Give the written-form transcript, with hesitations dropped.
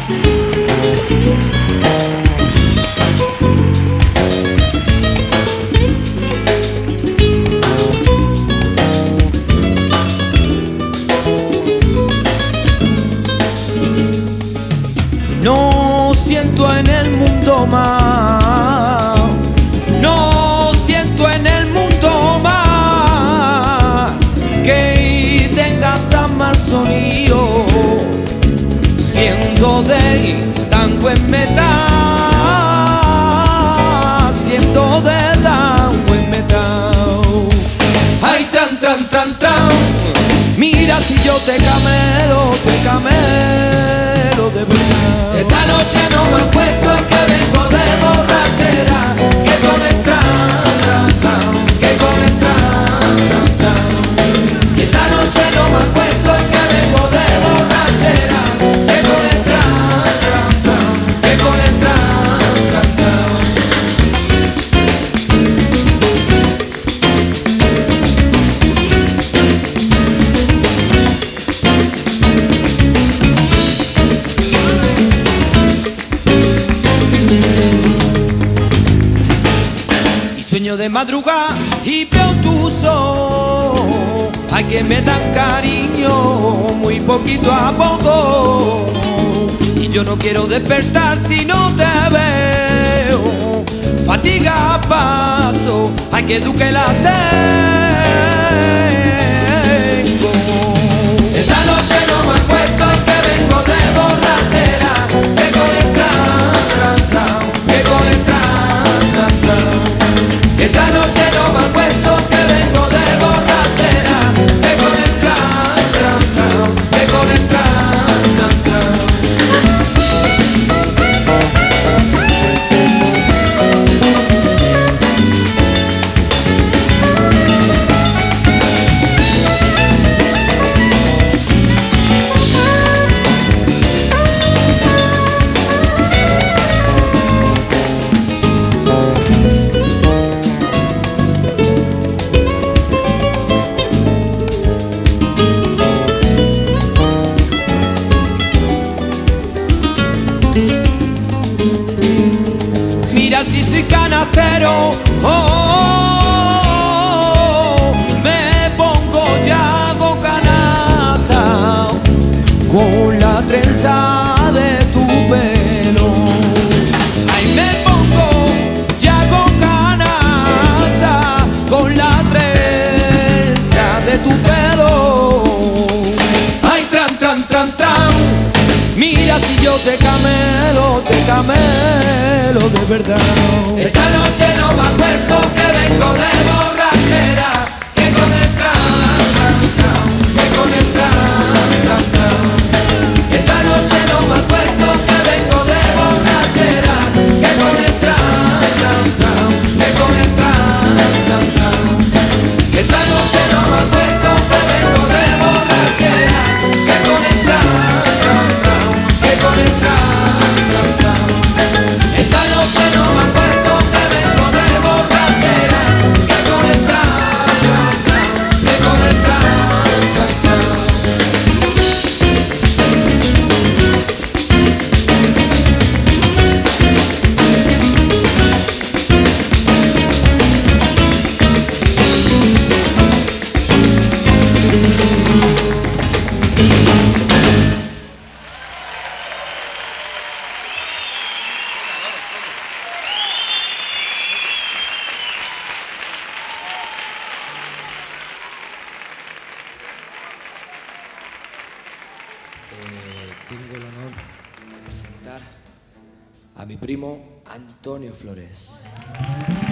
No siento en el mundo más, no siento en el mundo más que tenga tan mal sonido, siendo de tan buen metal, siendo de tan buen metal. Ay, tran, tran, tran, tran, mira si yo te camelo de verdad. Esta noche no me acuesto, es que vengo de borrachera, que con el tran, tran, tran, que con el tran, tran, tran. Esta noche no me acuesto, es que vengo de borrachera, que con el tran, tran, tran, que con el tran, tran, tran. De madrugada y veo tu sol, ay que me dan cariño muy poquito a poco, y yo no quiero despertar si no te veo. Fatiga a paso, ay que duque la tengo. Esta noche no me acuesto, que vengo de borrachera, que con el tran, tran, tran, que con el tran, tran, tran. Esta noche no me acuesto, que vengo de borrachera, que con el tran, tran, tran, que con el tran, tran, tran. Mira si soy canastero, oh, me pongo y hago canasta con la trenza de tu pelo. Ay, me pongo y hago canasta con la trenza de tu pelo. Ay, tran, tran, tran, tran, mira si yo te camelo de verdad. Esta noche no me acuerdo, que vengo de borrachera, que con el tran, tran, tran, que con el tran, tran, tran. Esta noche no me acuerdo, que vengo de borrachera, que con el tran, tran, tran, que con el tran, tran, tran. Esta noche no me acuerdo, que vengo de borrachera, que con el tran, tran, tran, que con el tran, tran, tran. Esta noche no me acuerdo, que vengo de borrachera, que con el tran, tran, tran, que con el tran, tran, tran. Tengo el honor de presentar a mi primo Antonio Flores.